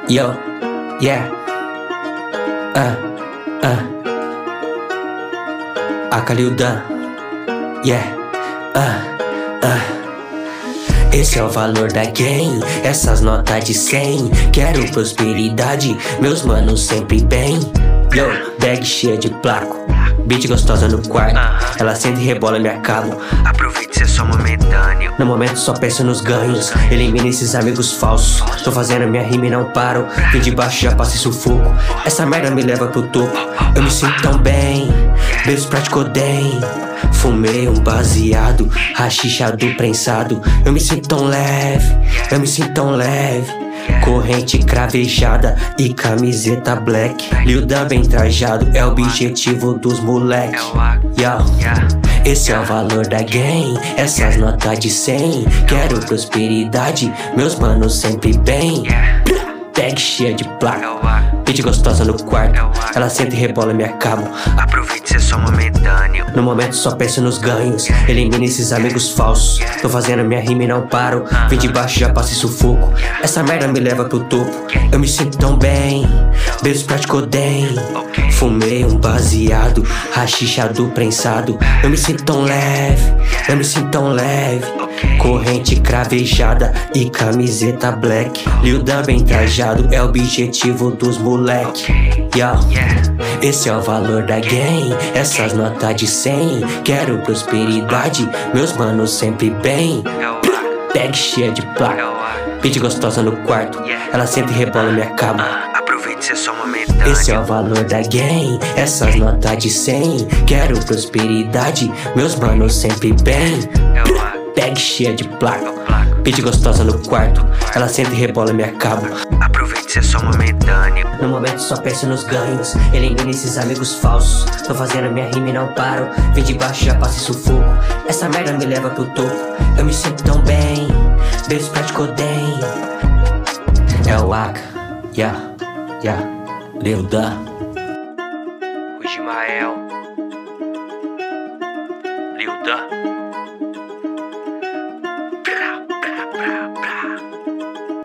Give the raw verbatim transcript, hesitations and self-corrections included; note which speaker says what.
Speaker 1: Yo, yeah, ah, ah, a Kalildan, yeah, ah, ah. Esse é o valor da game, essas notas de cem. Quero prosperidade, meus manos sempre bem. Yo, bag cheia de placo, beat gostosa no quarto. Ela senta e rebola, me acabo.
Speaker 2: Aproveite, isso é só momentâneo.
Speaker 1: No momento só penso nos ganhos, elimina esses amigos falsos. Tô fazendo minha rima e não paro. Vim de baixo, já passei sufoco. Essa merda me leva pro topo. Eu me sinto tão bem, beijo prático odeio. Fumei um baseado, rachichado prensado. Eu me sinto tão leve, eu me sinto tão leve. Corrente cravejada e camiseta black. Lildan bem trajado, é o objetivo dos moleque. Yo, esse é o valor da game, essas notas de cem. Quero prosperidade, meus manos sempre bem. Bag cheia de placa, beat gostosa no quarto. Ela senta e rebola, me acabo.
Speaker 2: Aproveite, isso é só momentâneo.
Speaker 1: No momento só penso nos ganhos, elimina esses amigos falsos. Tô fazendo minha rima e não paro. Vim de baixo, já passei sufoco. Essa merda me leva pro topo. Eu me sinto tão bem, beijo prático odeio. Fumei um baseado, rachichado prensado. Eu me sinto tão leve, eu me sinto tão leve. Corrente cravejada e camiseta black. Lildan bem trajado, é o objetivo dos moleque. Yo, esse é o valor da game, essas notas de cem. Quero prosperidade, meus manos sempre bem. Bag cheia de placa, beat gostosa no quarto. Ela senta e rebola, me acabo.
Speaker 2: Aproveite, isso é só momentâneo.
Speaker 1: Esse é o valor da game, essas notas de cem. Quero prosperidade, meus manos sempre bem. Bag cheia de placa, beat gostosa no quarto. Ela senta e rebola, me acabo.
Speaker 2: Aproveite, isso é só momentâneo.
Speaker 1: No momento só penso nos ganhos, elimina esses amigos falsos. Tô fazendo minha rima e não paro. Vim de baixo, já passei sufoco. Essa merda me leva pro topo. Eu me sinto tão bem, beijo prático odeio. É o Aka, yeah, yeah, Lildan.